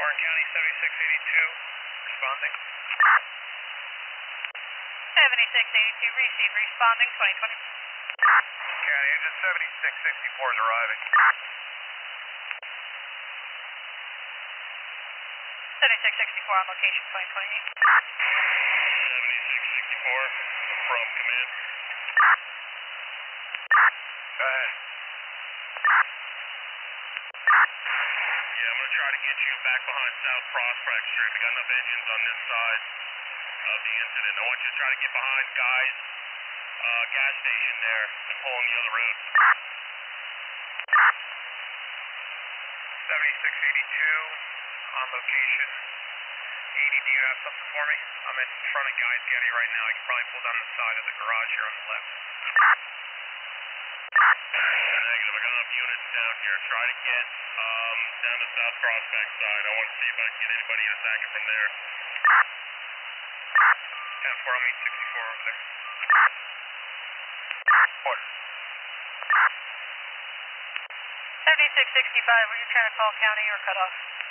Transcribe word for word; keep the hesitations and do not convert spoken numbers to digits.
Warren County seventy-six eighty-two, responding. seventy-six eighty-two, receive, responding, twenty twenty. County engine seventy-six sixty-four is arriving. seventy-six sixty-four on location, twenty twenty-eight. seventy-six sixty-four from command. Go ahead. Yeah, I'm going to try to get you back behind South Prospect Street. We got enough engines on this side of the incident. I want you to try to get behind Guy's uh, gas station there and pull on the other road. seventy-six eighty-two on location. eighty, do you have something for me? I'm in front of Guy's Getty right now. I can probably pull down the side of the garage here on the left. Negative, I got enough units down here. Try to get um, down to South Prospect side. I want to see if I can get anybody attacking from there. ten four, I'll meet sixty-four over there. Order. seventy-six sixty-five, were you trying to call county or cut off?